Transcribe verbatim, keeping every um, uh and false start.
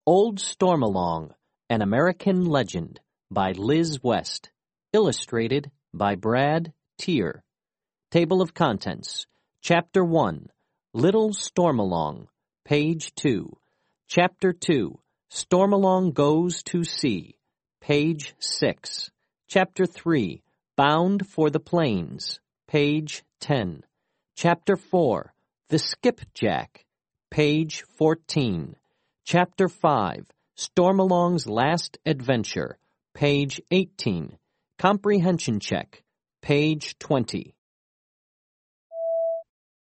Old Stormalong, An American Legend by Liz West. Illustrated by Brad Teer. Table of Contents. Chapter one, Little Stormalong, page two. Chapter two, Stormalong Goes to Sea, page six. Chapter three, Bound for the Plains, page ten. Chapter four, The Skipjack, page fourteen. Chapter five, Stormalong's Last Adventure, page eighteen. Comprehension Check, page twenty.